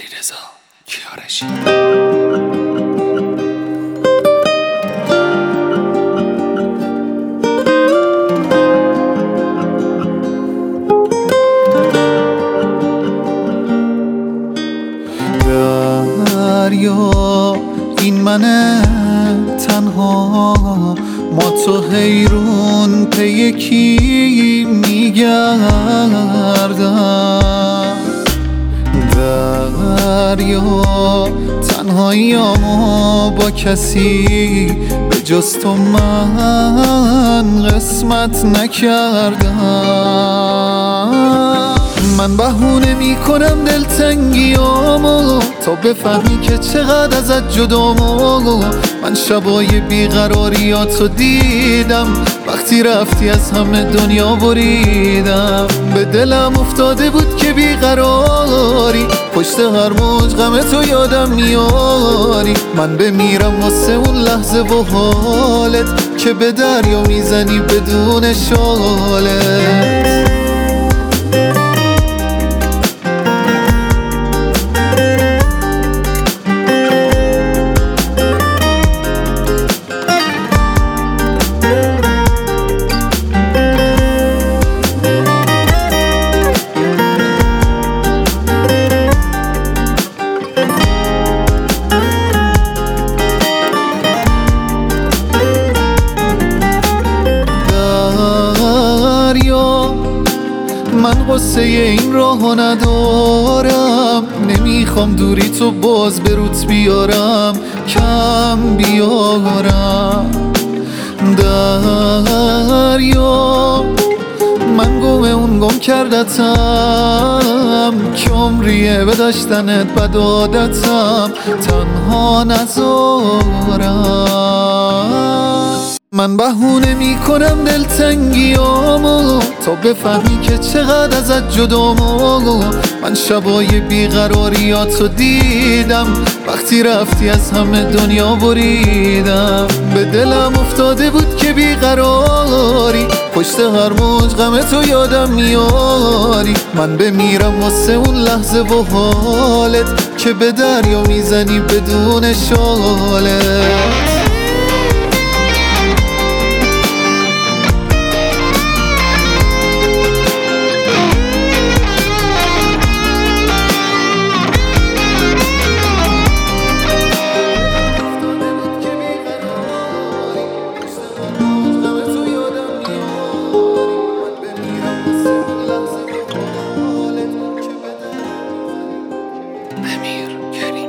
علیرضا کیارشی. دریا این من تنها، ما تو حیرون پی یکی میگردم. دریا تنهاییامو با کسی به جز تو من قسمت نکردم. من بهونه میکنم دلتنگیامو تا بفهمی که چقدر ازت جدامو. من شبای بیقراریاتو دیدم، وقتی رفتی از همه دنیا بریدم. به دلم افتاده بود که بیقراری، پشت هر موج غم تو یادم میاری. من بمیرم واسه اون لحظه و حالت که به دریا میزنی بدون شالت. من قصه این راهو ندارم، نمیخوام دوری تو باز به روت بیارم، کم بیارم. دریا من گم کردتم که عمریه به داشتنت بد عادتم، تنها نذارم. من بهونه میکنم دلتنگیامو تا بفهمی که چقدر ازت جدامو. من شبای بیقراریاتو دیدم، وقتی رفتی از همه دنیا بریدم. به دلم افتاده بود که بیقراری، پشت هر موج غم تو یادم میاری. من بمیرم واسه اون لحظه و حالت که به دریا میزنی بدون شالت. امیر کریم.